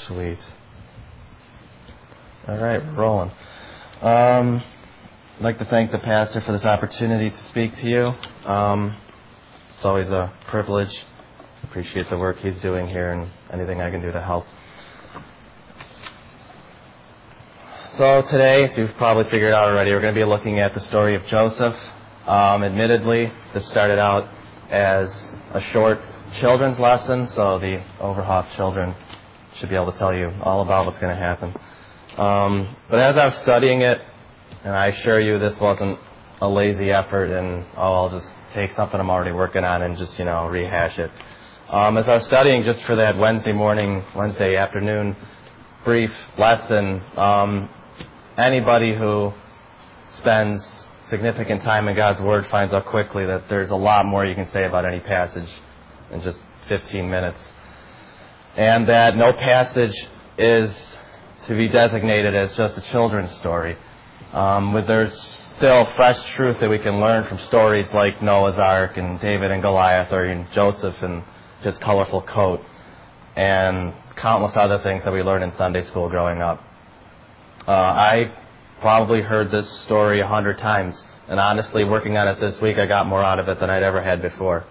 Sweet. All right, we're rolling. I'd like to thank the pastor for this opportunity to speak to you. It's always a privilege. Appreciate the work he's doing here and anything I can do to help. So today, as you've probably figured out already, we're going to be looking at the story of Joseph. Admittedly, this started out as a short children's lesson, so the Overhoff children should be able to tell you all about what's going to happen. But as I was studying it, and I assure you this wasn't a lazy effort and, I'll just take something I'm already working on and just, rehash it. As I was studying just for that Wednesday afternoon brief lesson, anybody who spends significant time in God's Word finds out quickly that there's a lot more you can say about any passage in just 15 minutes. And that no passage is to be designated as just a children's story. There's still fresh truth that we can learn from stories like Noah's Ark and David and Goliath, or even Joseph and his colorful coat, and countless other things that we learned in Sunday school growing up. I probably heard this story 100 times, and honestly, working on it this week, I got more out of it than I'd ever had before.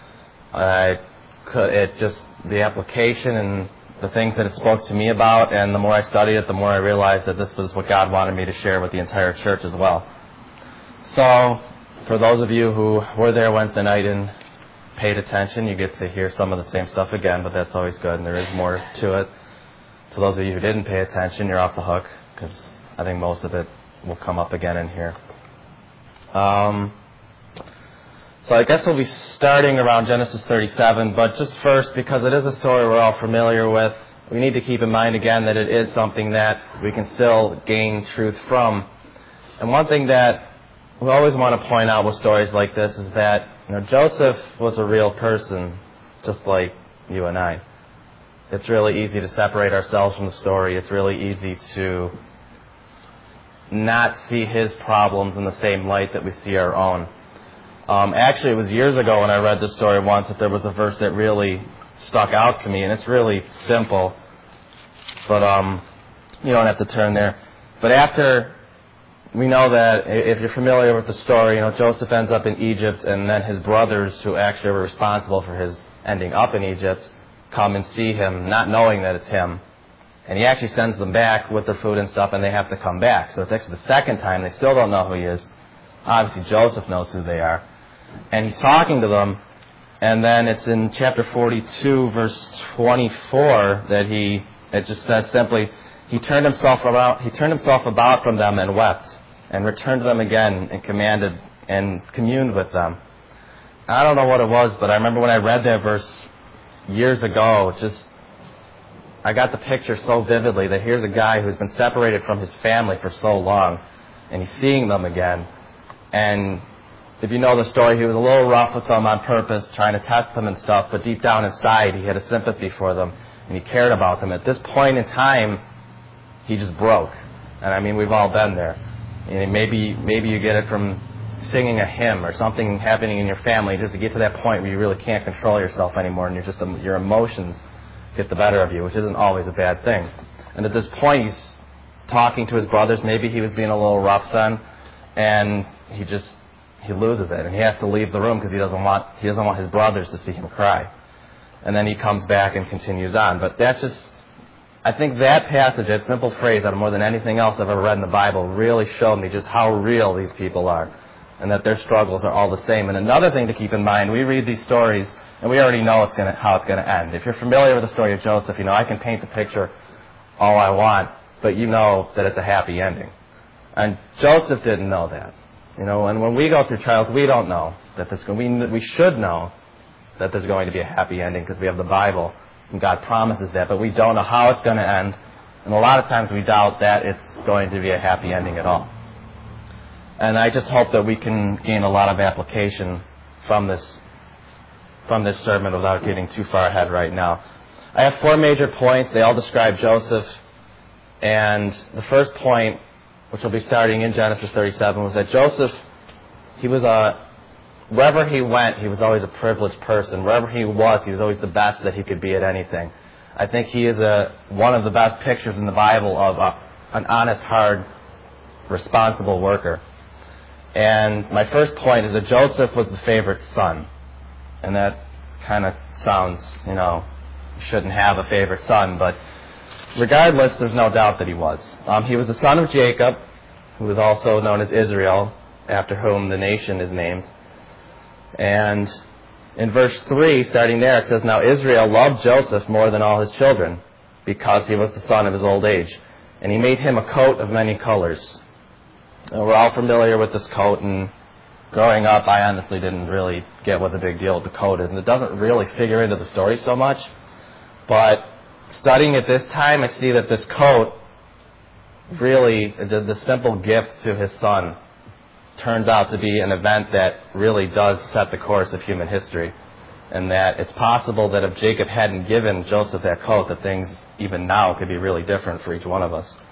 The application and the things that it spoke to me about, and the more I studied it, the more I realized that this was what God wanted me to share with the entire church as well. So, for those of you who were there Wednesday night and paid attention, you get to hear some of the same stuff again, but that's always good, and there is more to it. To those of you who didn't pay attention, you're off the hook, because I think most of it will come up again in here. So I guess we'll be starting around Genesis 37, but just first, because it is a story we're all familiar with, we need to keep in mind again that it is something that we can still gain truth from. And one thing that we always want to point out with stories like this is that Joseph was a real person, just like you and I. It's really easy to separate ourselves from the story. It's really easy to not see his problems in the same light that we see our own. Actually, it was years ago when I read this story once that there was a verse that really stuck out to me, and it's really simple, but you don't have to turn there. But after, we know that if you're familiar with the story, Joseph ends up in Egypt, and then his brothers, who actually were responsible for his ending up in Egypt, come and see him, not knowing that it's him. And he actually sends them back with their food and stuff, and they have to come back. So it's actually the second time. They still don't know who he is. Obviously, Joseph knows who they are. And he's talking to them, and then it's in chapter 42, verse 24, that it just says simply, he turned himself about from them and wept, and returned to them again and commanded and communed with them. I don't know what it was, but I remember when I read that verse years ago, I got the picture so vividly that here's a guy who's been separated from his family for so long, and he's seeing them again. And if you know the story, he was a little rough with them on purpose, trying to test them and stuff, but deep down inside, he had a sympathy for them, and he cared about them. At this point in time, he just broke. And I mean, we've all been there. And maybe you get it from singing a hymn or something happening in your family, just to get to that point where you really can't control yourself anymore, and your emotions get the better of you, which isn't always a bad thing. And at this point, he's talking to his brothers. Maybe he was being a little rough then, and he loses it, and he has to leave the room because he doesn't want his brothers to see him cry. And then he comes back and continues on. But I think that passage, that simple phrase, out of more than anything else I've ever read in the Bible, really showed me just how real these people are, and that their struggles are all the same. And another thing to keep in mind, we read these stories, and we already know how it's going to end. If you're familiar with the story of Joseph, I can paint the picture all I want, but you know that it's a happy ending. And Joseph didn't know that. And when we go through trials, we don't know that we should know that there's going to be a happy ending because we have the Bible, and God promises that, but we don't know how it's going to end. And a lot of times we doubt that it's going to be a happy ending at all. And I just hope that we can gain a lot of application from this sermon without getting too far ahead right now. I have 4 major points. They all describe Joseph. And the first point, which will be starting in Genesis 37, was that Joseph, wherever he went, he was always a privileged person. Wherever he was always the best that he could be at anything. I think he is one of the best pictures in the Bible of an honest, hard, responsible worker. And my first point is that Joseph was the favorite son. And that kind of sounds, you shouldn't have a favorite son, but regardless, there's no doubt that he was. He was the son of Jacob, who was also known as Israel, after whom the nation is named. And in verse 3, starting there, it says, "Now Israel loved Joseph more than all his children, because he was the son of his old age. And he made him a coat of many colors." And we're all familiar with this coat, and growing up, I honestly didn't really get what the big deal with the coat is, and it doesn't really figure into the story so much. But studying at this time, I see that this coat really, the simple gift to his son, turns out to be an event that really does set the course of human history. And that it's possible that if Jacob hadn't given Joseph that coat, that things even now could be really different for each one of us.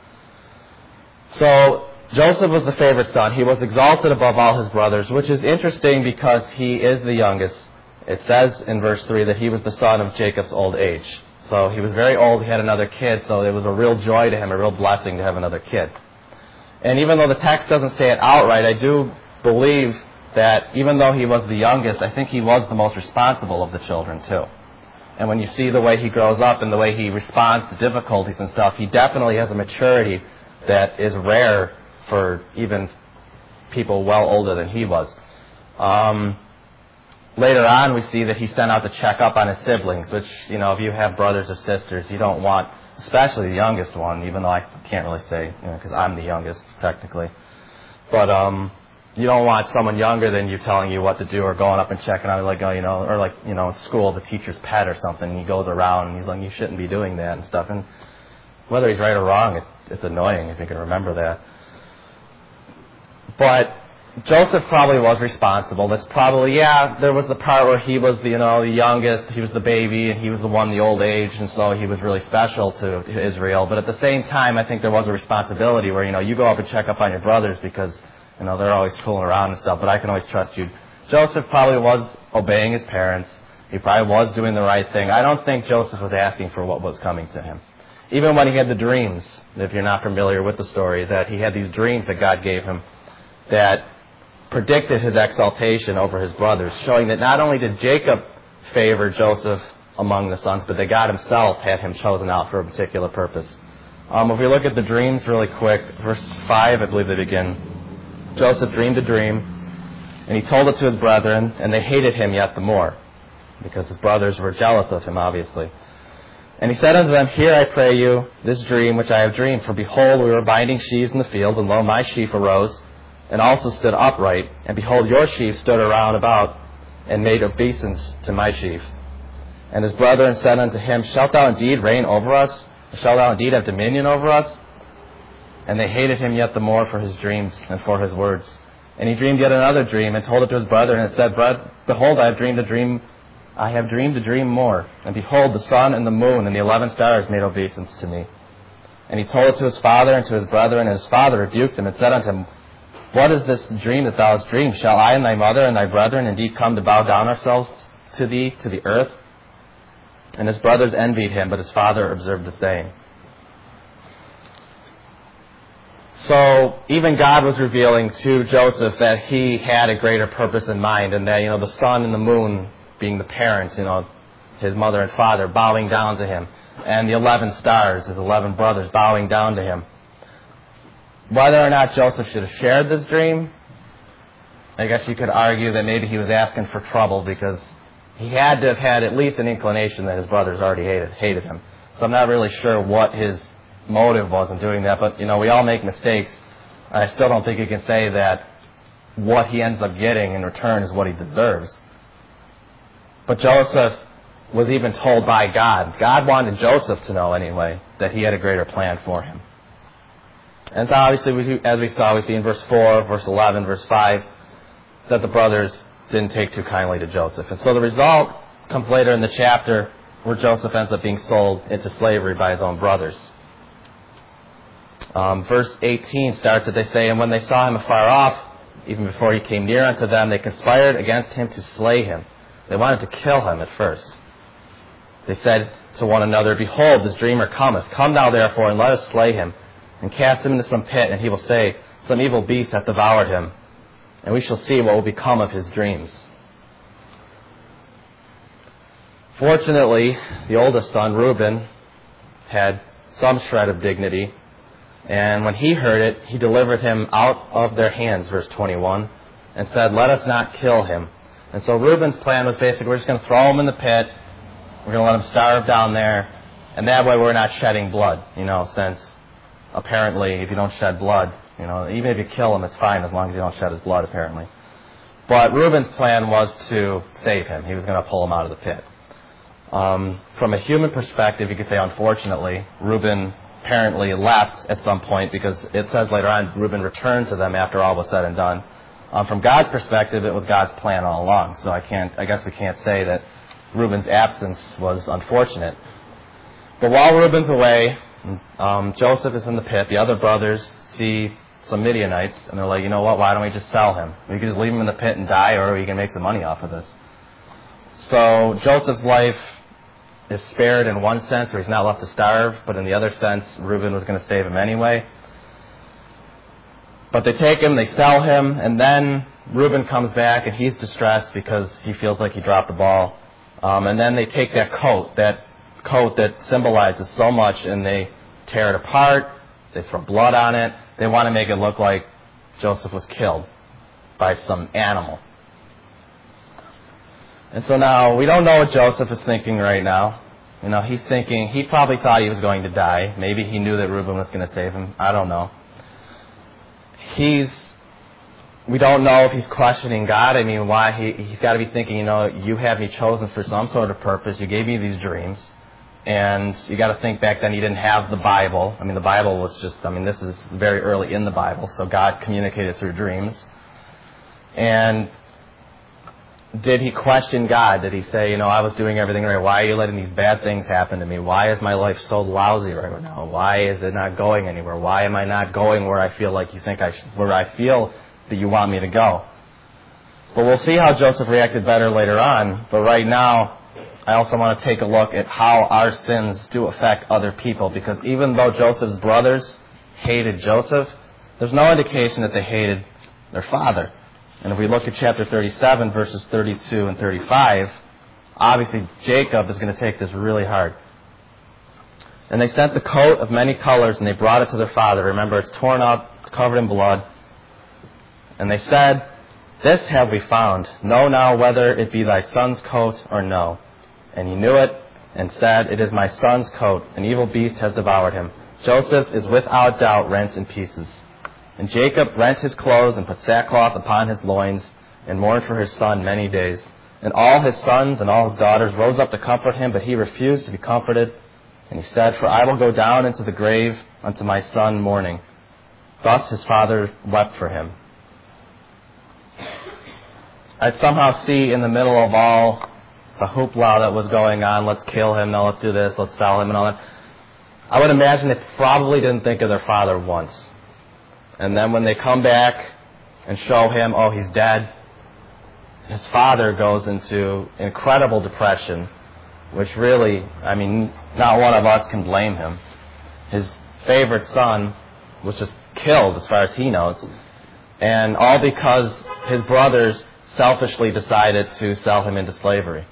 So Joseph was the favorite son. He was exalted above all his brothers, which is interesting because he is the youngest. It says in verse 3 that he was the son of Jacob's old age. So he was very old, he had another kid, so it was a real joy to him, a real blessing to have another kid. And even though the text doesn't say it outright, I do believe that even though he was the youngest, I think he was the most responsible of the children too. And when you see the way he grows up and the way he responds to difficulties and stuff, he definitely has a maturity that is rare for even people well older than he was. Later on, we see that he sent out to check up on his siblings, which, if you have brothers or sisters, you don't want, especially the youngest one, even though I can't really say, because I'm the youngest, technically. But you don't want someone younger than you telling you what to do or going up and checking on it, in school, the teacher's pet or something, and he goes around and he's like, you shouldn't be doing that and stuff. And whether he's right or wrong, it's annoying if you can remember that. But Joseph probably was responsible. That's probably, there was the part where he was the youngest, he was the baby, and he was the one the old age, and so he was really special to Israel. But at the same time, I think there was a responsibility where, you go up and check up on your brothers because, they're always fooling around and stuff, but I can always trust you. Joseph probably was obeying his parents. He probably was doing the right thing. I don't think Joseph was asking for what was coming to him. Even when he had the dreams, if you're not familiar with the story, that he had these dreams that God gave him that predicted his exaltation over his brothers, showing that not only did Jacob favor Joseph among the sons, but that God himself had him chosen out for a particular purpose. If we look at the dreams really quick, verse 5, I believe they begin. Joseph dreamed a dream, and he told it to his brethren, and they hated him yet the more, because his brothers were jealous of him, obviously. And he said unto them, Hear, I pray you, this dream which I have dreamed. For behold, we were binding sheaves in the field, and lo, my sheaf arose, and also stood upright, and behold, your sheaf stood around about, and made obeisance to my sheaf. And his brethren said unto him, Shalt thou indeed reign over us? Or shalt thou indeed have dominion over us? And they hated him yet the more for his dreams and for his words. And he dreamed yet another dream, and told it to his brethren, and said, Behold, I have dreamed a dream more. And behold, the sun and the moon and the 11 stars made obeisance to me. And he told it to his father and to his brethren, and his father rebuked him, and said unto him, What is this dream that thou hast dreamed? Shall I and thy mother and thy brethren indeed come to bow down ourselves to thee, to the earth? And his brothers envied him, but his father observed the saying. So even God was revealing to Joseph that he had a greater purpose in mind, and that, the sun and the moon being the parents, his mother and father bowing down to him, and the 11 stars, his 11 brothers bowing down to him. Whether or not Joseph should have shared this dream, I guess you could argue that maybe he was asking for trouble, because he had to have had at least an inclination that his brothers already hated him. So I'm not really sure what his motive was in doing that, but we all make mistakes, and I still don't think you can say that what he ends up getting in return is what he deserves. But Joseph was even told by God. God wanted Joseph to know anyway that he had a greater plan for him. And so obviously, as we saw, we see in verse 4, verse 11, verse 5, that the brothers didn't take too kindly to Joseph. And so the result comes later in the chapter where Joseph ends up being sold into slavery by his own brothers. Verse 18 starts that they say, And when they saw him afar off, even before he came near unto them, they conspired against him to slay him. They wanted to kill him at first. They said, to one another, Behold, this dreamer cometh. Come now therefore, and let us slay him, and cast him into some pit, and he will say, Some evil beast hath devoured him, and we shall see what will become of his dreams. Fortunately, the oldest son, Reuben, had some shred of dignity, and when he heard it, he delivered him out of their hands, verse 21, and said, Let us not kill him. And so Reuben's plan was basically, we're just going to throw him in the pit, we're going to let him starve down there, and that way we're not shedding blood, since apparently if you don't shed blood, even if you kill him, it's fine as long as you don't shed his blood, apparently. But Reuben's plan was to save him. He was going to pull him out of the pit. From a human perspective, you could say, unfortunately, Reuben apparently left at some point, because it says later on, Reuben returned to them after all was said and done. From God's perspective, it was God's plan all along. So I guess we can't say that Reuben's absence was unfortunate. But while Reuben's away, Joseph is in the pit. The other brothers see some Midianites, and they're like, you know what, why don't we just sell him? We can just leave him in the pit and die, or we can make some money off of this. So Joseph's life is spared in one sense, where he's not left to starve, but in the other sense, Reuben was going to save him anyway. But they take him, they sell him, and then Reuben comes back, and he's distressed because he feels like he dropped the ball. And then they take that coat that symbolizes so much, and they tear it apart, they throw blood on it. They want to make it look like Joseph was killed by some animal. And so now, we don't know what Joseph is thinking right now. He's thinking, he probably thought he was going to die. Maybe he knew that Reuben was going to save him. I don't know. We don't know if he's questioning God. Why he's got to be thinking, you have me chosen for some sort of purpose. You gave me these dreams. And you got to think back then he didn't have the Bible. The Bible was just, this is very early in the Bible, so God communicated through dreams. And did he question God? Did he say, I was doing everything right. Why are you letting these bad things happen to me? Why is my life so lousy right now? Why is it not going anywhere? Why am I not going where I feel like you think I should, where I feel that you want me to go? But we'll see how Joseph reacted better later on. But right now, I also want to take a look at how our sins do affect other people. Because even though Joseph's brothers hated Joseph, there's no indication that they hated their father. And if we look at chapter 37, verses 32 and 35, obviously Jacob is going to take this really hard. And they sent the coat of many colors, and they brought it to their father. Remember, it's torn up, covered in blood. And they said, This have we found. Know now whether it be thy son's coat or no. And he knew it, and said, It is my son's coat. An evil beast has devoured him. Joseph is without doubt rent in pieces. And Jacob rent his clothes and put sackcloth upon his loins, and mourned for his son many days. And all his sons and all his daughters rose up to comfort him, but he refused to be comforted. And he said, For I will go down into the grave unto my son mourning. Thus his father wept for him. I'd somehow see in the middle of all the hoopla that was going on, let's kill him, no, let's do this, let's sell him, and all that, I would imagine they probably didn't think of their father once. And then when they come back and show him, oh, he's dead, his father goes into incredible depression, which really, not one of us can blame him. His favorite son was just killed, as far as he knows, and all because his brothers selfishly decided to sell him into slavery.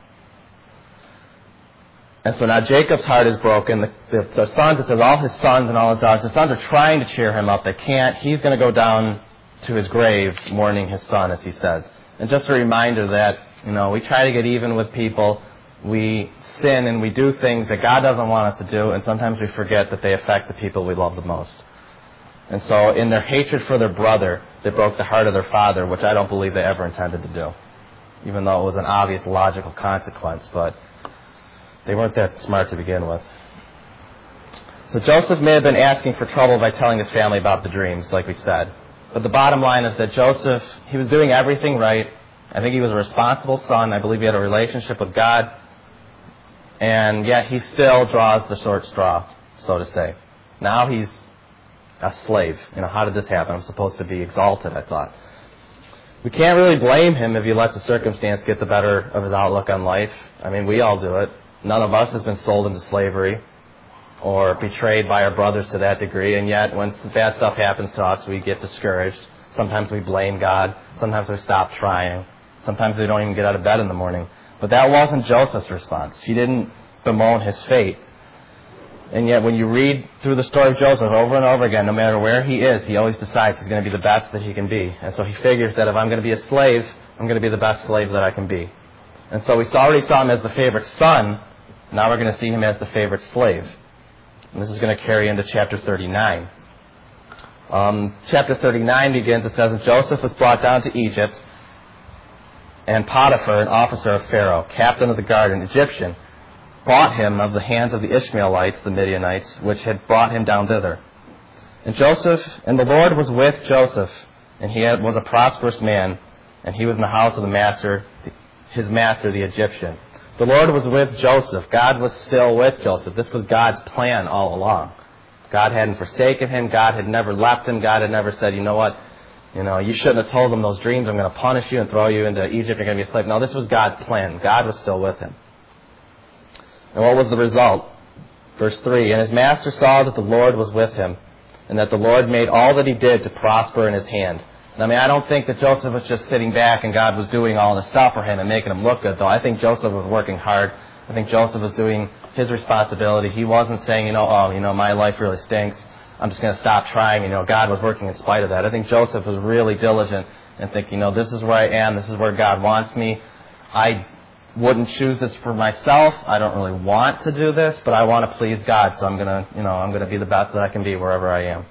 And so now Jacob's heart is broken. The sons, it says all his sons and all his daughters, the sons are trying to cheer him up. They can't. He's going to go down to his grave mourning his son, as he says. And just a reminder that, we try to get even with people. We sin and we do things that God doesn't want us to do, and sometimes we forget that they affect the people we love the most. And so in their hatred for their brother, they broke the heart of their father, which I don't believe they ever intended to do, even though it was an obvious logical consequence, but they weren't that smart to begin with. So Joseph may have been asking for trouble by telling his family about the dreams, like we said. But the bottom line is that Joseph, he was doing everything right. I think he was a responsible son. I believe he had a relationship with God. And yet he still draws the short straw, so to say. Now he's a slave. How did this happen? I'm supposed to be exalted, I thought. We can't really blame him if he lets the circumstance get the better of his outlook on life. We all do it. None of us has been sold into slavery or betrayed by our brothers to that degree, and yet when bad stuff happens to us, we get discouraged. Sometimes we blame God. Sometimes we stop trying. Sometimes we don't even get out of bed in the morning. But that wasn't Joseph's response. She didn't bemoan his fate. And yet when you read through the story of Joseph over and over again, no matter where he is, he always decides he's going to be the best that he can be. And so he figures that if I'm going to be a slave, I'm going to be the best slave that I can be. And so we already saw him as the favorite son. Now we're going to see him as the favorite slave. And this is going to carry into chapter 39. Chapter 39 begins, it says, "And Joseph was brought down to Egypt, and Potiphar, an officer of Pharaoh, captain of the guard, an Egyptian, bought him of the hands of the Ishmaelites, the Midianites, which had brought him down thither. And the Lord was with Joseph, and he was a prosperous man, and he was in the house of his master, the Egyptian." The Lord was with Joseph. God was still with Joseph. This was God's plan all along. God hadn't forsaken him. God had never left him. God had never said, you know what, you shouldn't have told them those dreams. I'm going to punish you and throw you into Egypt. You're going to be a slave. No, this was God's plan. God was still with him. And what was the result? Verse 3, "And his master saw that the Lord was with him, and that the Lord made all that he did to prosper in his hand." I don't think that Joseph was just sitting back and God was doing all this stuff for him and making him look good, though. I think Joseph was working hard. I think Joseph was doing his responsibility. He wasn't saying, my life really stinks. I'm just going to stop trying. God was working in spite of that. I think Joseph was really diligent and thinking, this is where I am. This is where God wants me. I wouldn't choose this for myself. I don't really want to do this, but I want to please God. So I'm going to be the best that I can be wherever I am.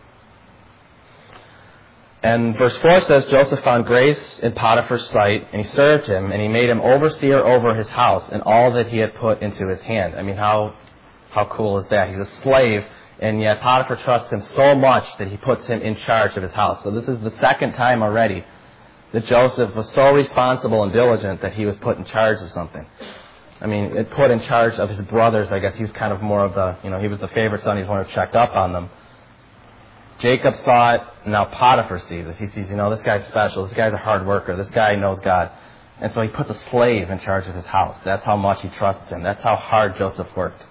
And verse 4 says, "Joseph found grace in Potiphar's sight, and he served him, and he made him overseer over his house and all that he had put into his hand." How cool is that? He's a slave, and yet Potiphar trusts him so much that he puts him in charge of his house. So this is the second time already that Joseph was so responsible and diligent that he was put in charge of something. Put in charge of his brothers. I guess he was kind of more of he was the favorite son. He was one who checked up on them. Jacob saw it, and now Potiphar sees it. He sees, this guy's special. This guy's a hard worker. This guy knows God. And so he puts a slave in charge of his house. That's how much he trusts him. That's how hard Joseph worked.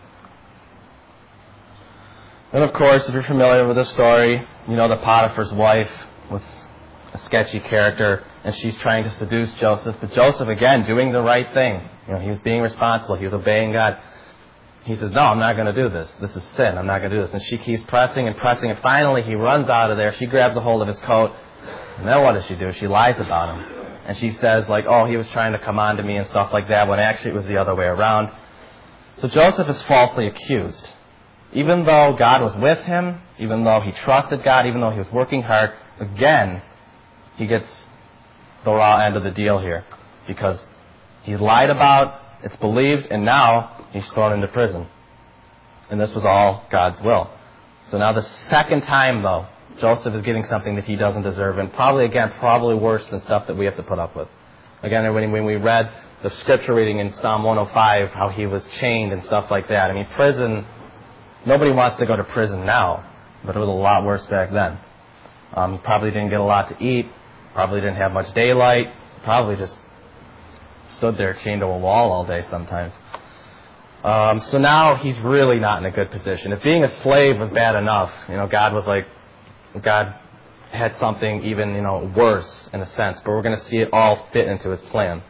And of course, if you're familiar with this story, you know that Potiphar's wife was a sketchy character, and she's trying to seduce Joseph. But Joseph, again, doing the right thing. He was being responsible. He was obeying God. He says, "No, I'm not going to do this. This is sin. I'm not going to do this." And she keeps pressing and pressing, and finally he runs out of there. She grabs a hold of his coat, and then what does she do? She lies about him. And she says, he was trying to come on to me and stuff like that, when actually it was the other way around. So Joseph is falsely accused. Even though God was with him, even though he trusted God, even though he was working hard, again, he gets the raw end of the deal here. Because he's lied about, it's believed, and now he's thrown into prison. And this was all God's will. So now the second time, though, Joseph is getting something that he doesn't deserve, and probably worse than stuff that we have to put up with. Again, when we read the scripture reading in Psalm 105, how he was chained and stuff like that. Prison, nobody wants to go to prison now, but it was a lot worse back then. He probably didn't get a lot to eat, probably didn't have much daylight, probably just stood there chained to a wall all day sometimes. So now he's really not in a good position. If being a slave was bad enough, God had something even, worse in a sense. But we're going to see it all fit into his plan.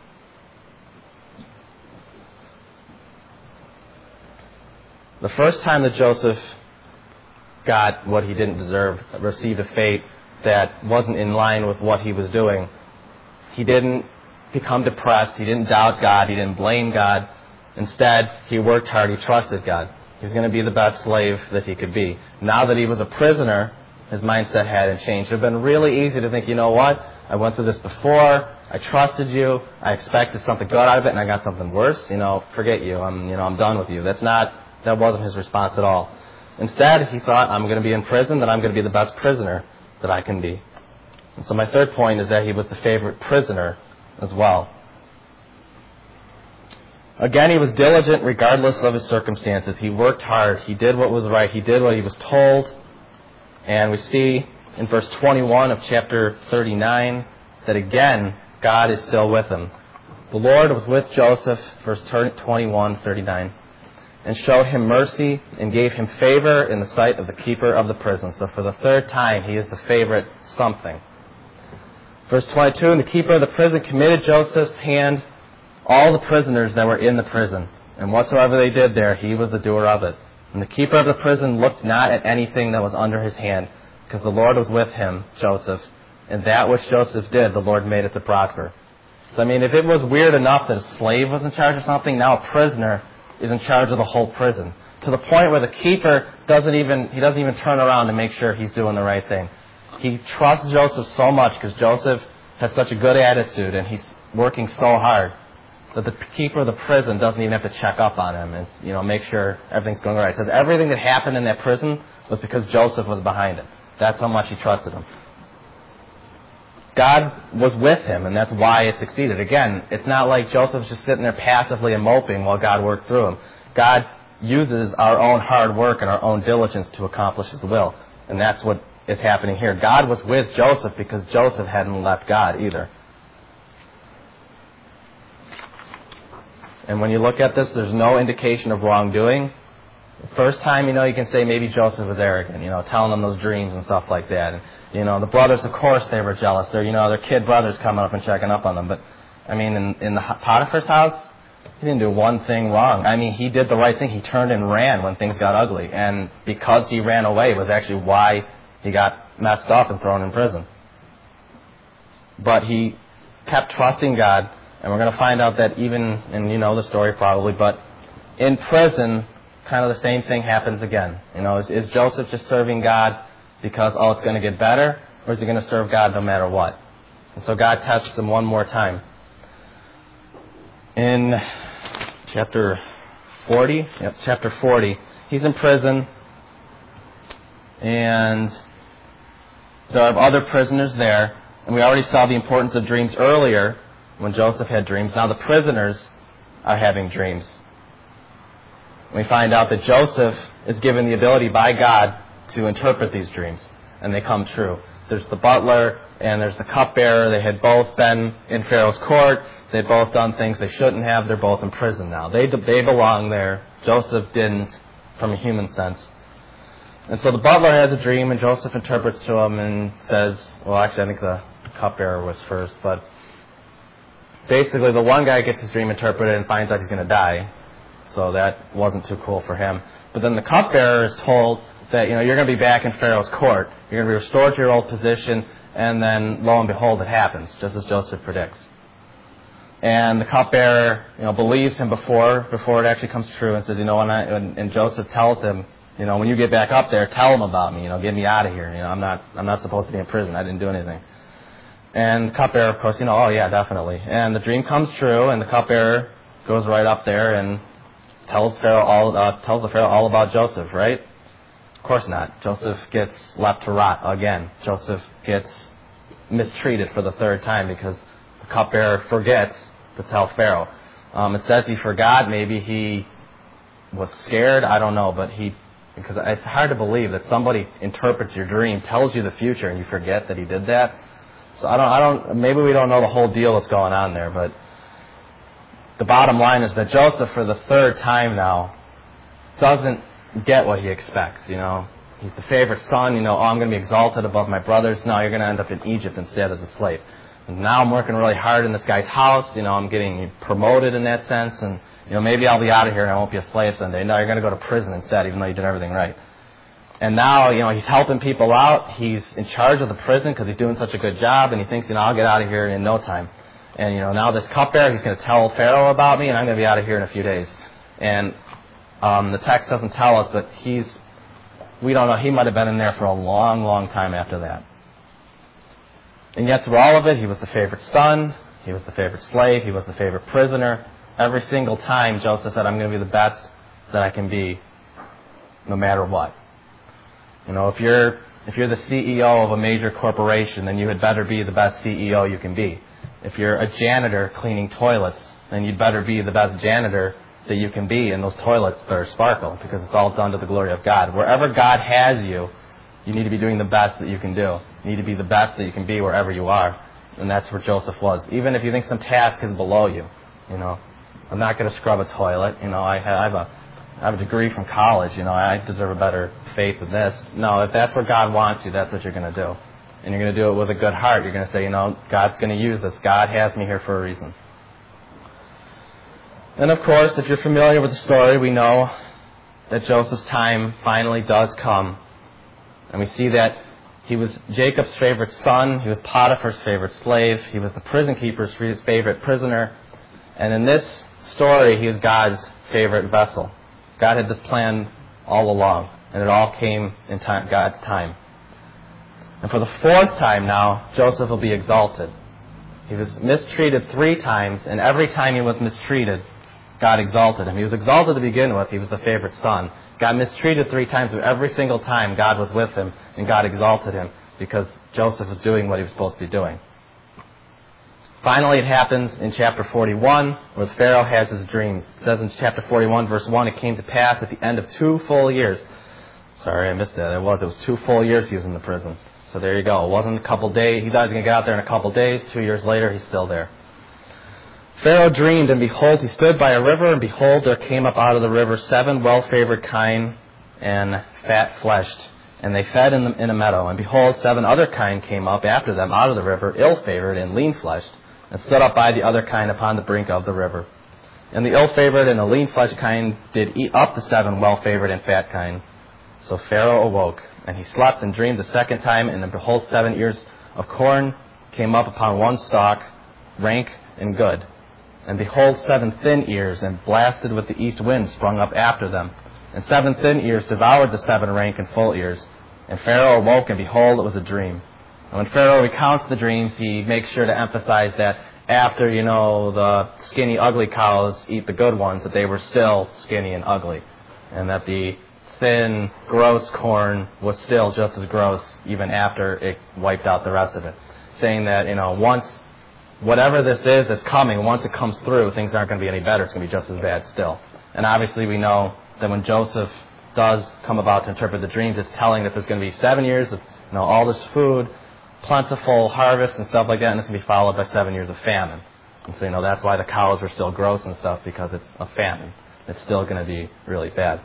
The first time that Joseph got what he didn't deserve, received a fate that wasn't in line with what he was doing, he didn't become depressed. He didn't doubt God. He didn't blame God. Instead, he worked hard. He trusted God. He was going to be the best slave that he could be. Now that he was a prisoner, his mindset hadn't changed. It would have been really easy to think, you know what? I went through this before. I trusted you. I expected something good out of it, and I got something worse. Forget you. I'm done with you. That wasn't his response at all. Instead, he thought, I'm going to be in prison, then I'm going to be the best prisoner that I can be. And so my third point is that he was the favorite prisoner as well. Again, he was diligent regardless of his circumstances. He worked hard. He did what was right. He did what he was told. And we see in verse 21 of chapter 39 that again, God is still with him. The Lord was with Joseph, verse 21, 39. and showed him mercy and gave him favor in the sight of the keeper of the prison. So for the third time, he is the favorite something. Verse 22, and the keeper of the prison committed Joseph's hand all the prisoners that were in the prison. And whatsoever they did there, he was the doer of it. And the keeper of the prison looked not at anything that was under his hand, because the Lord was with him, Joseph. And that which Joseph did, the Lord made it to prosper. So, I mean, if it was weird enough that a slave was in charge of something, now a prisoner is in charge of the whole prison. To the point where the keeper doesn't even turn around to make sure he's doing the right thing. He trusts Joseph so much because Joseph has such a good attitude and he's working so hard that the keeper of the prison doesn't even have to check up on him and make sure everything's going right. It says everything that happened in that prison was because Joseph was behind it. That's how much he trusted him. God was with him, and that's why it succeeded. Again, it's not like Joseph's just sitting there passively and moping while God worked through him. God uses our own hard work and our own diligence to accomplish His will, and that's what is happening here. God was with Joseph because Joseph hadn't left God either. And when you look at this, there's no indication of wrongdoing. The first time, you can say maybe Joseph was arrogant, telling them those dreams and stuff like that. And, the brothers, of course, they were jealous. Their kid brothers coming up and checking up on them. But, in the Potiphar's house, he didn't do one thing wrong. He did the right thing. He turned and ran when things got ugly. And because he ran away was actually why he got messed up and thrown in prison. But he kept trusting God. And we're going to find out that even, and you know the story probably, but in prison, kind of the same thing happens again. Is Joseph just serving God because, it's going to get better? Or is he going to serve God no matter what? And so God tests him one more time. In chapter 40, he's in prison, and there are other prisoners there, and we already saw the importance of dreams earlier when Joseph had dreams. Now the prisoners are having dreams. We find out that Joseph is given the ability by God to interpret these dreams, and they come true. There's the butler and there's the cupbearer. They had both been in Pharaoh's court. They had both done things they shouldn't have. They're both in prison now. They belong there. Joseph didn't, from a human sense. And so the butler has a dream, and Joseph interprets to him and says, well, actually, I think the cupbearer was first, but basically the one guy gets his dream interpreted and finds out he's going to die. So that wasn't too cool for him. But then the cupbearer is told that, you're going to be back in Pharaoh's court. You're going to be restored to your old position. And then, lo and behold, it happens, just as Joseph predicts. And the cupbearer, believes him before it actually comes true and says, and Joseph tells him, when you get back up there, tell him about me. Get me out of here. I'm not supposed to be in prison. I didn't do anything. And the cupbearer, of course, oh yeah, definitely. And the dream comes true, and the cupbearer goes right up there and tells the Pharaoh all about Joseph, right? Of course not. Joseph gets left to rot again. Joseph gets mistreated for the third time because the cupbearer forgets to tell Pharaoh. It says he forgot. Maybe he was scared. I don't know, because it's hard to believe that somebody interprets your dream, tells you the future, and you forget that he did that. So maybe we don't know the whole deal that's going on there, but the bottom line is that Joseph, for the third time now, doesn't get what he expects, He's the favorite son, I'm going to be exalted above my brothers. No, you're going to end up in Egypt instead as a slave. And now I'm working really hard in this guy's house, I'm getting promoted in that sense, and, maybe I'll be out of here and I won't be a slave someday. No, you're going to go to prison instead, even though you did everything right. And now, he's helping people out. He's in charge of the prison because he's doing such a good job, and he thinks, I'll get out of here in no time. And, now this cupbearer, he's going to tell Pharaoh about me, and I'm going to be out of here in a few days. And the text doesn't tell us, but we don't know, he might have been in there for a long, long time after that. And yet through all of it, he was the favorite son, he was the favorite slave, he was the favorite prisoner. Every single time, Joseph said, I'm going to be the best that I can be, no matter what. If you're the CEO of a major corporation, then you had better be the best CEO you can be. If you're a janitor cleaning toilets, then you'd better be the best janitor that you can be in those toilets that are sparkle, because it's all done to the glory of God. Wherever God has you, you need to be doing the best that you can do. You need to be the best that you can be wherever you are. And that's where Joseph was. Even if you think some task is below you, I'm not going to scrub a toilet. I have I have a degree from college, I deserve a better fate than this. No, if that's where God wants you, that's what you're going to do. And you're going to do it with a good heart. You're going to say, God's going to use this. God has me here for a reason. And of course, if you're familiar with the story, we know that Joseph's time finally does come. And we see that he was Jacob's favorite son. He was Potiphar's favorite slave. He was the prison keeper's favorite prisoner. And in this story, he is God's favorite vessel. God had this plan all along, and it all came in God's time. And for the fourth time now, Joseph will be exalted. He was mistreated 3 times, and every time he was mistreated, God exalted him. He was exalted to begin with. He was the favorite son. Got mistreated 3 times, but every single time God was with him, and God exalted him because Joseph was doing what he was supposed to be doing. Finally, it happens in chapter 41, where Pharaoh has his dreams. It says in chapter 41, verse 1, it came to pass at the end of 2 full years. Sorry, I missed that. It was 2 full years he was in the prison. So there you go. It wasn't a couple days. He thought he was going to get out there in a couple days. 2 years later, he's still there. Pharaoh dreamed, and behold, he stood by a river, and behold, there came up out of the river 7 well-favored kine and fat-fleshed. And they fed in a meadow. And behold, 7 other kine came up after them out of the river, ill-favored and lean-fleshed, and stood up by the other kine upon the brink of the river. And the ill-favored and the lean-fleshed kine did eat up the 7 well-favored and fat kine. So Pharaoh awoke, and he slept and dreamed the second time, and behold, 7 ears of corn came up upon one stalk, rank and good. And behold, 7 thin ears, and blasted with the east wind, sprung up after them. And 7 thin ears devoured the 7 rank and full ears. And Pharaoh awoke, and behold, it was a dream. And when Pharaoh recounts the dreams, he makes sure to emphasize that after, the skinny, ugly cows eat the good ones, that they were still skinny and ugly. And that the thin, gross corn was still just as gross even after it wiped out the rest of it. Saying that, once whatever this is that's coming, once it comes through, things aren't going to be any better. It's going to be just as bad still. And obviously we know that when Joseph does come about to interpret the dreams, it's telling that there's going to be 7 years of all this food, plentiful harvest and stuff like that, and it's going to be followed by 7 years of famine. And so that's why the cows are still gross and stuff, because it's a famine. It's still going to be really bad.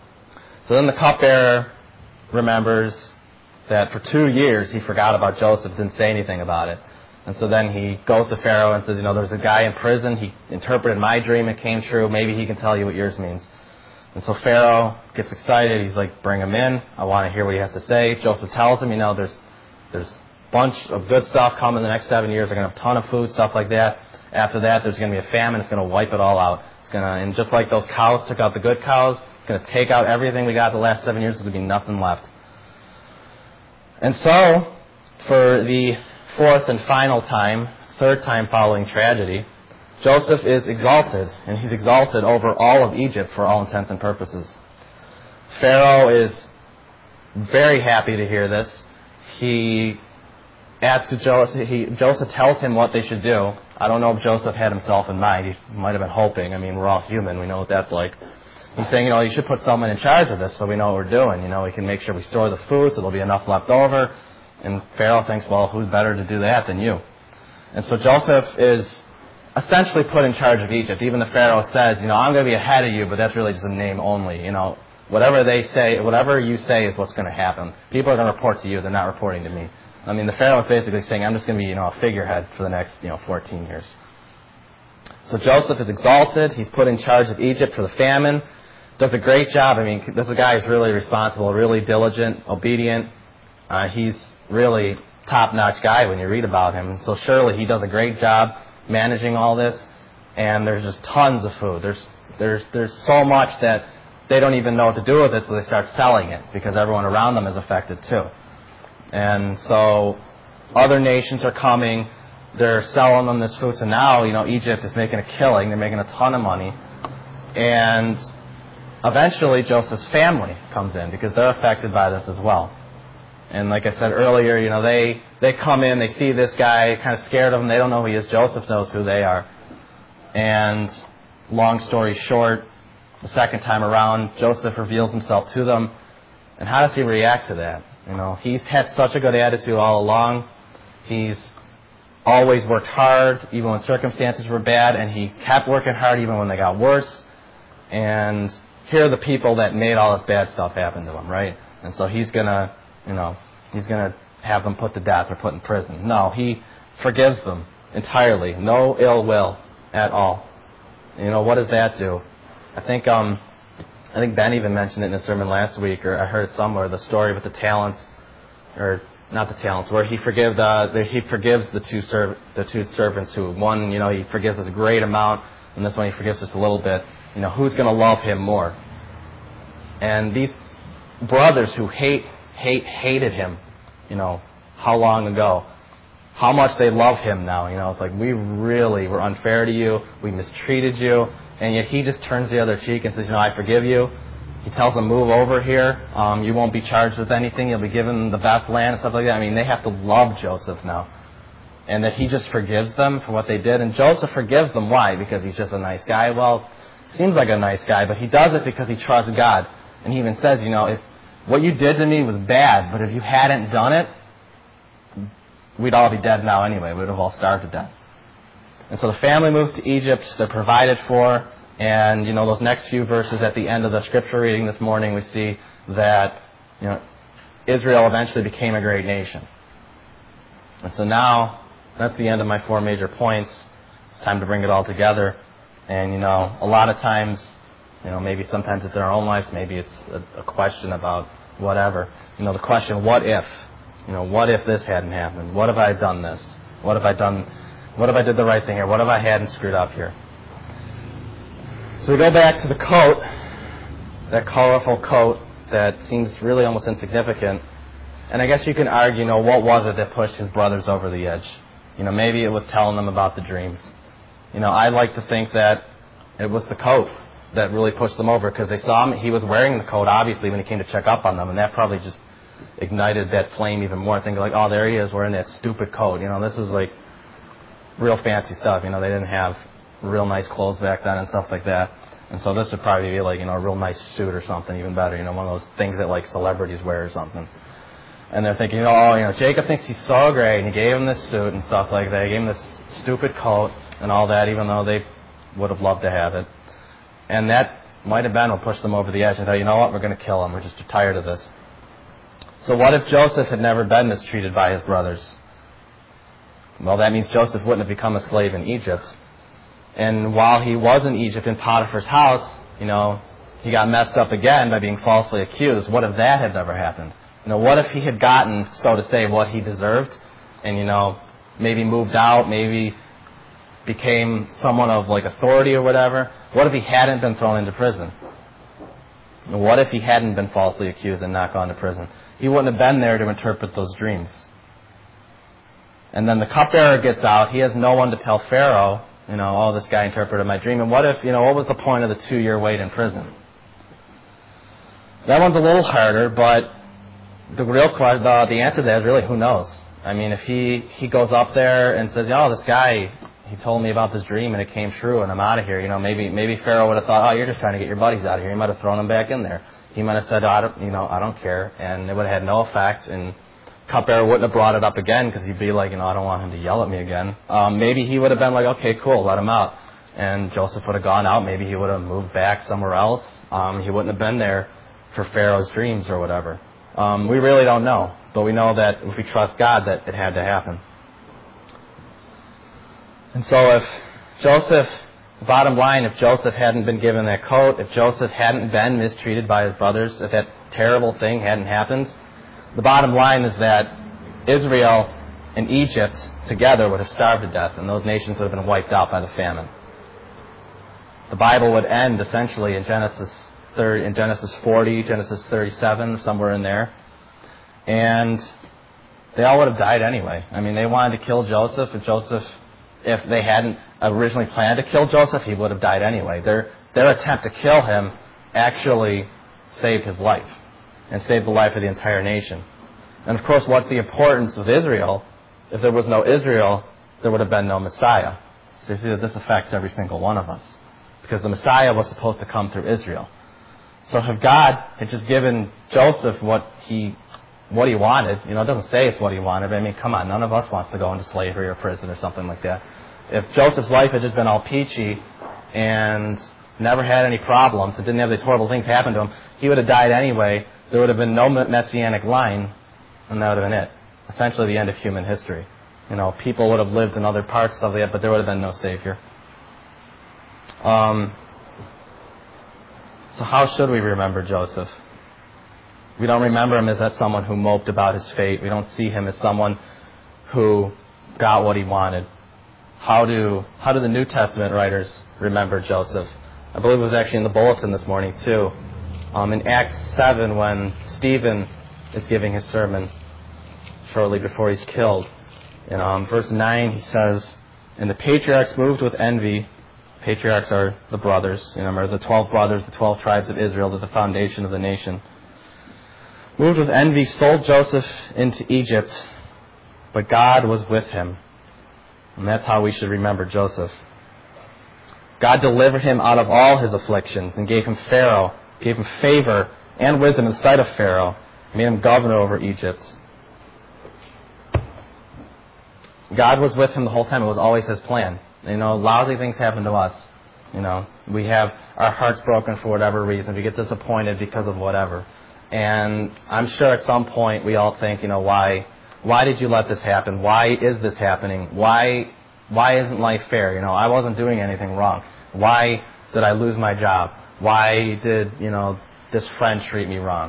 So then the cupbearer remembers that for 2 years he forgot about Joseph, didn't say anything about it. And so then he goes to Pharaoh and says, there's a guy in prison. He interpreted my dream. It came true. Maybe he can tell you what yours means. And so Pharaoh gets excited. He's like, bring him in. I want to hear what he has to say. Joseph tells him, there's a bunch of good stuff coming in the next 7 years. They're going to have a ton of food, stuff like that. After that, there's going to be a famine. It's going to wipe it all out. And just like those cows took out the good cows, it's going to take out everything we got the last 7 years. There's going to be nothing left. And so, for the 4th and final time, 3rd time following tragedy, Joseph is exalted, and he's exalted over all of Egypt for all intents and purposes. Pharaoh is very happy to hear this. He asks Joseph, Joseph tells him what they should do. I don't know if Joseph had himself in mind. He might have been hoping. We're all human. We know what that's like. He's saying, you should put someone in charge of this so we know what we're doing. We can make sure we store this food so there'll be enough left over. And Pharaoh thinks, well, who's better to do that than you? And so Joseph is essentially put in charge of Egypt. Even the Pharaoh says, I'm going to be ahead of you, but that's really just a name only. Whatever they say, whatever you say is what's going to happen. People are going to report to you. They're not reporting to me. The Pharaoh is basically saying, I'm just going to be, a figurehead for the next, 14 years. So Joseph is exalted. He's put in charge of Egypt for the famine. Does a great job. This guy is really responsible, really diligent, obedient. He's really top-notch guy when you read about him. So surely he does a great job managing all this. And there's just tons of food. There's so much that they don't even know what to do with it, so they start selling it because everyone around them is affected too. And so other nations are coming. They're selling them this food. So now, Egypt is making a killing. They're making a ton of money. And eventually Joseph's family comes in because they're affected by this as well. And like I said earlier, they come in, they see this guy, kind of scared of him. They don't know who he is. Joseph knows who they are. And long story short, the second time around, Joseph reveals himself to them. And how does he react to that? He's had such a good attitude all along. He's always worked hard, even when circumstances were bad, and he kept working hard even when they got worse. And here are the people that made all this bad stuff happen to him, right? And so he's gonna have them put to death or put in prison. No, he forgives them entirely. No ill will at all. What does that do? I think Ben even mentioned it in a sermon last week, or I heard it somewhere, the story with the talents, or not the talents, where he forgives the two servants who, one, he forgives us a great amount, and this one he forgives us a little bit. Who's going to love him more? And these brothers who hated him, how long ago? How much they love him now. It's like, we really were unfair to you, we mistreated you, and yet he just turns the other cheek and says, I forgive you. He tells them, move over here, you won't be charged with anything, you'll be given the best land and stuff like that. They have to love Joseph now. And that he just forgives them for what they did. And Joseph forgives them. Why? Because he's just a nice guy? Well, seems like a nice guy, but he does it because he trusts God. And he even says, if what you did to me was bad, but if you hadn't done it, we'd all be dead now anyway. We'd have all starved to death. And so the family moves to Egypt. They're provided for. And, those next few verses at the end of the scripture reading this morning, we see that, Israel eventually became a great nation. And so now, that's the end of my 4 major points. It's time to bring it all together. And, a lot of times, maybe sometimes it's in our own lives, maybe it's a question about whatever. The question, what if? What if this hadn't happened? What if I had done this? What if I did the right thing here? What if I hadn't screwed up here? So we go back to the coat, that colorful coat that seems really almost insignificant. And I guess you can argue, what was it that pushed his brothers over the edge? Maybe it was telling them about the dreams. I'd like to think that it was the coat that really pushed them over, because they saw him, he was wearing the coat, obviously, when he came to check up on them, and that probably just ignited that flame even more, thinking like, oh, there he is wearing that stupid coat. This is like real fancy stuff. They didn't have real nice clothes back then and stuff like that. And so this would probably be like, a real nice suit or something, even better, one of those things that like celebrities wear or something. And they're thinking, Jacob thinks he's so great, and he gave him this suit and stuff like that. He gave him this stupid coat and all that, even though they would have loved to have it. And that might have been what pushed them over the edge and thought, what, we're going to kill him. We're just tired of this. So what if Joseph had never been mistreated by his brothers? Well, that means Joseph wouldn't have become a slave in Egypt. And while he was in Egypt in Potiphar's house, he got messed up again by being falsely accused. What if that had never happened? What if he had gotten, so to say, what he deserved and, maybe moved out, maybe became someone of like authority or whatever? What if he hadn't been thrown into prison? What if he hadn't been falsely accused and not gone to prison? He wouldn't have been there to interpret those dreams. And then the cupbearer gets out. He has no one to tell Pharaoh, oh, this guy interpreted my dream. And what if, what was the point of the 2-year wait in prison? That one's a little harder, but the answer to that is really, who knows? If he goes up there and says, this guy, he told me about this dream and it came true and I'm out of here. Maybe Pharaoh would have thought, oh, you're just trying to get your buddies out of here. He might have thrown them back in there. He might have said, I don't care, and it would have had no effect. And cupbearer wouldn't have brought it up again because he'd be like, I don't want him to yell at me again. Maybe he would have been like, okay, cool, let him out. And Joseph would have gone out. Maybe he would have moved back somewhere else. He wouldn't have been there for Pharaoh's dreams or whatever. We really don't know, but we know that if we trust God, that it had to happen. And so bottom line, if Joseph hadn't been given that coat, if Joseph hadn't been mistreated by his brothers, if that terrible thing hadn't happened, the bottom line is that Israel and Egypt together would have starved to death, and those nations would have been wiped out by the famine. The Bible would end essentially in Genesis 40, Genesis 37, somewhere in there. And they all would have died anyway. They wanted to kill Joseph. If they hadn't originally planned to kill Joseph, he would have died anyway. Their attempt to kill him actually saved his life and saved the life of the entire nation. And of course, what's the importance of Israel? If there was no Israel, there would have been no Messiah. So you see that this affects every single one of us, because the Messiah was supposed to come through Israel. So if God had just given Joseph what he wanted, it doesn't say it's what he wanted, but come on, none of us wants to go into slavery or prison or something like that. If Joseph's life had just been all peachy and never had any problems, and didn't have these horrible things happen to him, he would have died anyway. There would have been no messianic line, and that would have been it. Essentially the end of human history. People would have lived in other parts of it, but there would have been no Savior. So how should we remember Joseph? We don't remember him as someone who moped about his fate. We don't see him as someone who got what he wanted. How do the New Testament writers remember Joseph? I believe it was actually in the bulletin this morning too. In Acts 7, when Stephen is giving his sermon shortly before he's killed, in verse 9 he says, "And the patriarchs moved with envy." Patriarchs are the brothers, remember, the 12 brothers, the 12 tribes of Israel, that the foundation of the nation. "Moved with envy, sold Joseph into Egypt, but God was with him." And that's how we should remember Joseph. God delivered him out of all his afflictions and gave him favor and wisdom in the sight of Pharaoh, and made him governor over Egypt. God was with him the whole time. It was always his plan. Lousy things happen to us. We have our hearts broken for whatever reason. We get disappointed because of whatever. And I'm sure at some point we all think, why did you let this happen? Why is this happening? Why isn't life fair? I wasn't doing anything wrong. Why did I lose my job? Why did, this friend treat me wrong?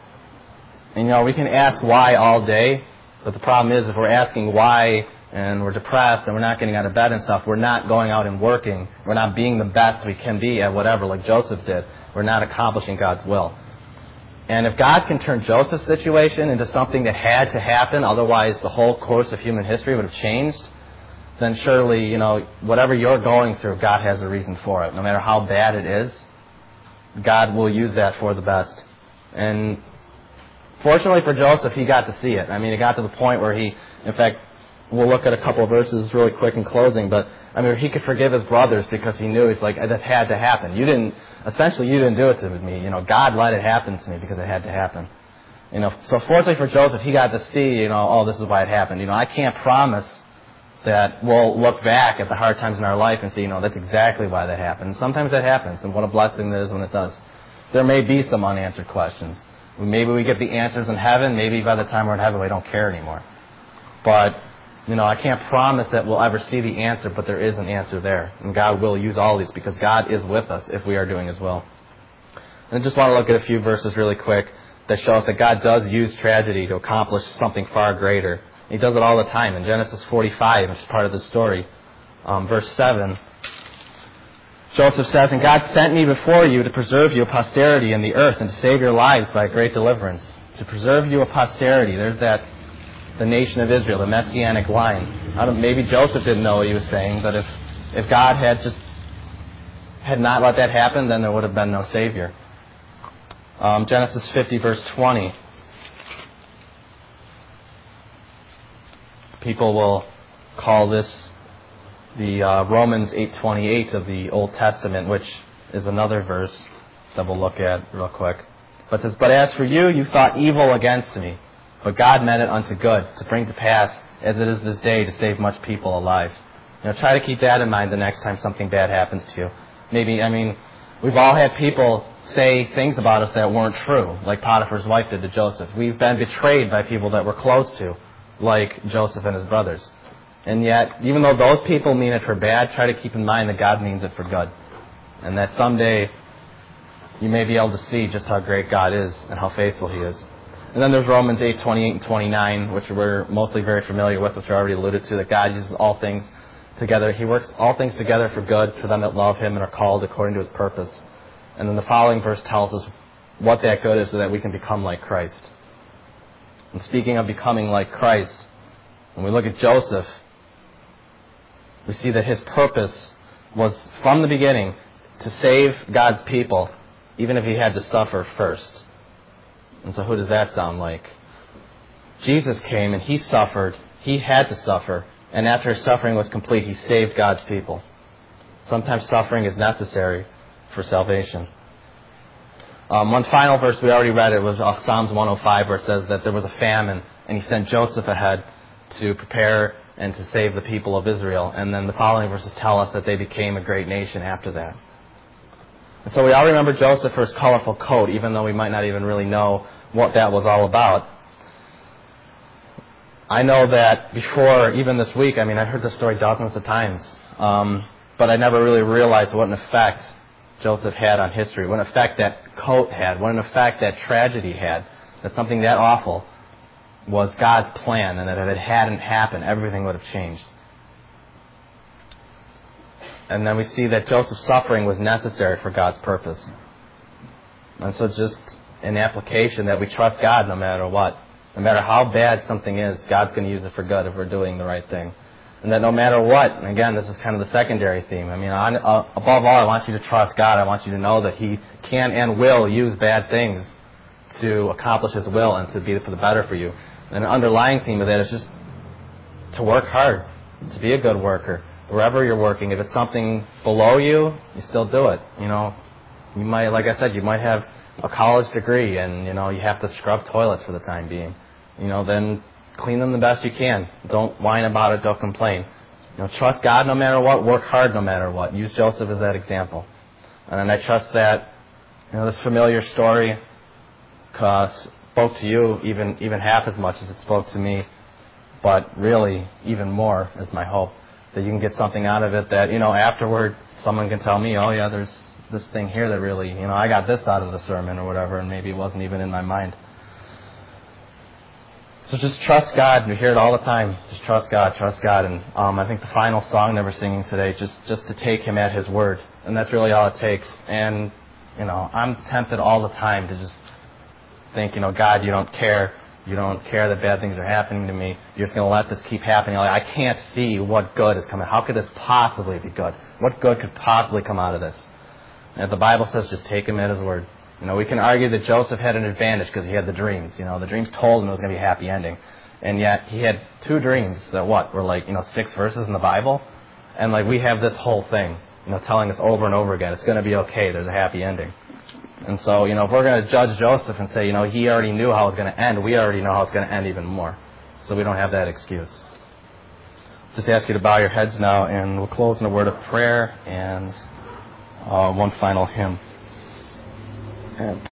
And, we can ask why all day, but the problem is if we're asking why and we're depressed and we're not getting out of bed and stuff, we're not going out and working. We're not being the best we can be at whatever, like Joseph did. We're not accomplishing God's will. And if God can turn Joseph's situation into something that had to happen, otherwise the whole course of human history would have changed, then surely, whatever you're going through, God has a reason for it. No matter how bad it is, God will use that for the best. And fortunately for Joseph, he got to see it. It got to the point where he, in fact, we'll look at a couple of verses really quick in closing, but he could forgive his brothers because he knew, he's like, this had to happen. You didn't do it to me. God let it happen to me because it had to happen. So fortunately for Joseph, he got to see, this is why it happened. I can't promise that we'll look back at the hard times in our life and see, that's exactly why that happened. And sometimes that happens, and what a blessing that is when it does. There may be some unanswered questions. Maybe we get the answers in heaven. Maybe by the time we're in heaven, we don't care anymore. But I can't promise that we'll ever see the answer, but there is an answer there. And God will use all these because God is with us if we are doing His will. And I just want to look at a few verses really quick that show us that God does use tragedy to accomplish something far greater. He does it all the time. In Genesis 45, which is part of the story, verse 7, Joseph says, "And God sent me before you to preserve you a posterity in the earth and to save your lives by great deliverance." To preserve you a posterity. There's the nation of Israel, the messianic line. Maybe Joseph didn't know what he was saying, but if God had not let that happen, then there would have been no Savior. Genesis 50, verse 20. People will call this the Romans 8:28 of the Old Testament, which is another verse that we'll look at real quick. But it says, "But as for you, you thought evil against me, but God meant it unto good, to bring to pass, as it is this day, to save much people alive." Try to keep that in mind the next time something bad happens to you. Maybe, we've all had people say things about us that weren't true, like Potiphar's wife did to Joseph. We've been betrayed by people that we're close to, like Joseph and his brothers. And yet, even though those people mean it for bad, try to keep in mind that God means it for good. And that someday you may be able to see just how great God is and how faithful He is. And then there's Romans 8:28 and 29, which we're mostly very familiar with, which I already alluded to, that God uses all things together. He works all things together for good for them that love Him and are called according to His purpose. And then the following verse tells us what that good is so that we can become like Christ. And speaking of becoming like Christ, when we look at Joseph, we see that his purpose was from the beginning to save God's people, even if he had to suffer first. And so who does that sound like? Jesus came and He suffered. He had to suffer. And after His suffering was complete, He saved God's people. Sometimes suffering is necessary for salvation. One final verse we already read, it was Psalms 105, where it says that there was a famine and He sent Joseph ahead to prepare and to save the people of Israel. And then the following verses tell us that they became a great nation after that. And so we all remember Joseph for his colorful coat, even though we might not even really know what that was all about. I know that before, even this week, I heard this story dozens of times, but I never really realized what an effect Joseph had on history, what an effect that coat had, what an effect that tragedy had, that something that awful was God's plan, and that if it hadn't happened, everything would have changed. And then we see that Joseph's suffering was necessary for God's purpose. And so just an application that we trust God no matter what. No matter how bad something is, God's going to use it for good if we're doing the right thing. And that no matter what, and again, this is kind of the secondary theme. Above all, I want you to trust God. I want you to know that He can and will use bad things to accomplish His will and to be for the better for you. And an underlying theme of that is just to work hard, to be a good worker. Wherever you're working, if it's something below you, you still do it. You might, like I said, you might have a college degree and, you have to scrub toilets for the time being. Then clean them the best you can. Don't whine about it. Don't complain. Trust God no matter what. Work hard no matter what. Use Joseph as that example. And I trust that, this familiar story spoke to you even half as much as it spoke to me, but really even more is my hope. That you can get something out of it that, afterward someone can tell me, oh yeah, there's this thing here that really, I got this out of the sermon or whatever, and maybe it wasn't even in my mind. So just trust God. We hear it all the time. Just trust God, trust God. And I think the final song that we're singing today, just to take Him at His word. And that's really all it takes. And, I'm tempted all the time to just think, God, you don't care. You don't care that bad things are happening to me. You're just going to let this keep happening. I can't see what good is coming. How could this possibly be good? What good could possibly come out of this? And if the Bible says just take Him at His word. We can argue that Joseph had an advantage because he had the dreams. The dreams told him it was going to be a happy ending. And yet he had two dreams that were 6 verses in the Bible. And we have this whole thing, telling us over and over again, it's going to be okay, there's a happy ending. And so, if we're going to judge Joseph and say, he already knew how it was going to end, we already know how it's going to end even more. So we don't have that excuse. Just ask you to bow your heads now, and we'll close in a word of prayer and one final hymn. And